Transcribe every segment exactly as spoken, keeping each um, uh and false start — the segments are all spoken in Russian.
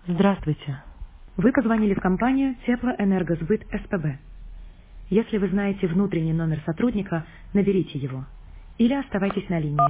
Здравствуйте. Вы позвонили в компанию Теплоэнергосбыт СПБ. Если вы знаете внутренний номер сотрудника, наберите его. Или оставайтесь на линии.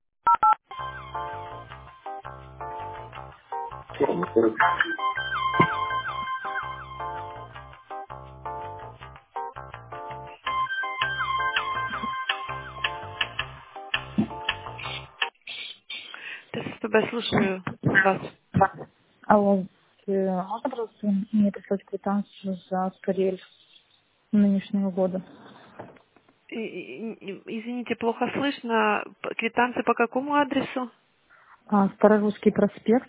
ТСПБ, слушаю вас. Алло, э, можно просто мне прислать квитанцию за тарель нынешнего года? И- и- и- Извините, плохо слышно. П- Квитанция по какому адресу? А, Старорусский проспект,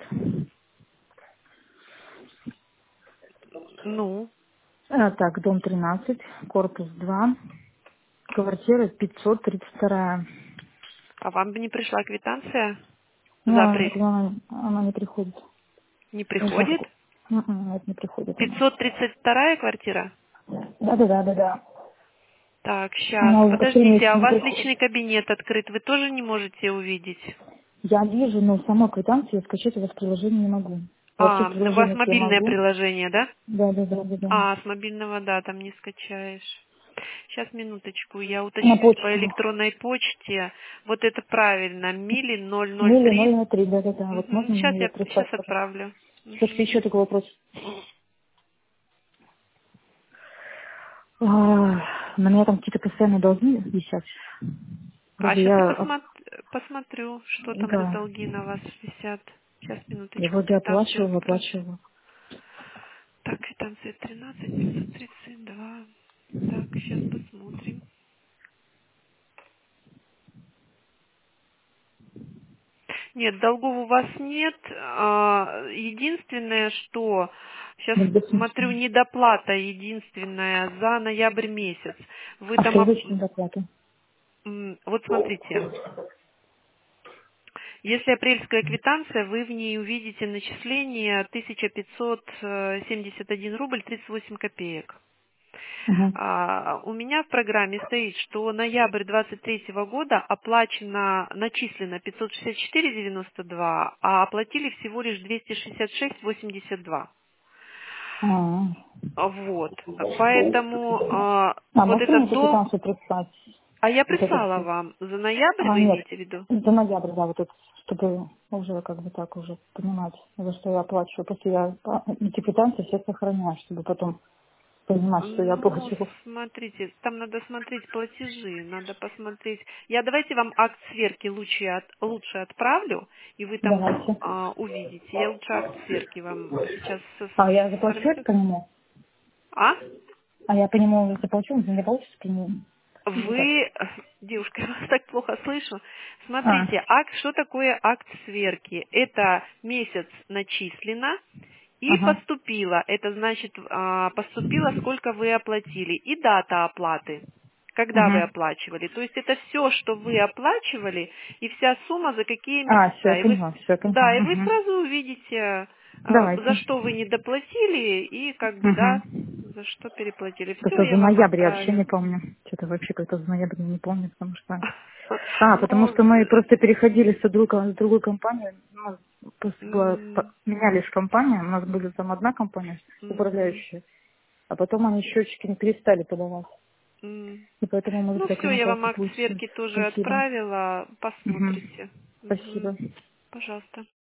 Ну, э, так, дом тринадцать, корпус два, квартира пятьсот тридцать два. а вам бы не пришла квитанция Ну, за она, апрель? она, она не приходит. Не Я сейчас- приходит? М-м, это не приходит она. пятьсот тридцать вторая квартира? Да-да-да-да-да. Так, сейчас. Она уже по четыре Подождите, месяца а у не вас приходит. личный кабинет открыт, вы тоже не можете увидеть? Я вижу, но сама квитанцию я скачать у вас приложение не могу. Вообще А, в у вас приложение я мобильное могу. приложение, да? Да-да-да-да-да. А, с мобильного, да, там не скачаешь. Сейчас, минуточку, я На уточню по почту. электронной почте. Вот это правильно, мили ноль ноль Мили три. ноль на три, да-да-да. Вот можно Сейчас мне ее я сейчас прислать, пожалуйста? отправлю. Слушайте, Мгм. еще такой вопрос. А, на меня там какие-то постоянные долги висят. А Вроде сейчас я я, оп- посмотр- посмотрю, что там за да, долги на вас висят. Сейчас, я минуточку, вроде квитанцию оплачивала, открою. оплачивала. Так, квитанция тринадцать пятьсот тридцать два. Так, сейчас посмотрим. Нет, долгов у вас нет. А, Единственное, что сейчас Ну, смотрю, бессмысленно. недоплата единственная за ноябрь месяц. Вы А там, что оп- значит недоплата? м, вот смотрите, если апрельская квитанция, вы в ней увидите начисление тысяча пятьсот семьдесят один рубль тридцать восемь копеек. Угу. А, У меня в программе стоит, что ноябрь двадцать третьего года оплачено, начислено пятьсот шестьдесят четыре девяносто два, а оплатили всего лишь двести шестьдесят шесть восемьдесят два. А, Вот. Поэтому а, а вот можете мне этот эту долг... квитанцию прислать? А я Вот это прислала все. вам. За ноябрь А, вы нет, имеете в виду? до ноября, да, вот это, чтобы уже как бы так уже понимать, за что я оплачиваю. После я а, эти квитанции все сохраняю, чтобы потом понимать, что я Ну, оплачиваю. смотрите, там надо смотреть платежи, надо посмотреть. Я давайте вам акт сверки лучше, от, лучше отправлю, и вы там Давайте. а, увидите. Я лучше акт сверки вам сейчас А я заплачу это сформирую. по нему? А? А я по нему заплачу, он не получится по нему? Или как? Вы, девушка, я вас так плохо слышу. А, Смотрите, акт, что такое акт сверки? Это месяц начислено и ага. поступило. Это значит, а, поступило, сколько вы оплатили, и дата оплаты, когда вы Угу. оплачивали. То есть это все, что вы оплачивали, и вся сумма за какие А, все, месяца. я И вы, поняла, все, я да, поняла. и вы Угу. сразу увидите, а, за Давайте. что вы не доплатили, и как бы, да, Угу. за что переплатили. Все, Просто я за вам ноябрь я вообще не отправлю. помню. Что-то вообще как-то за ноябрь не помню, потому что... А, потому Ну, что мы просто переходили с другой, с другой компанией. У нас просто была, по- м, менялись компании. У нас были там одна компания мгм, управляющая, а потом они счетчики не перестали подавать. м. И поэтому мы вот Ну все, такую я вам информацию акт получили. сверки тоже Спасибо. отправила. Угу. Посмотрите. Мгм. Спасибо. Пожалуйста.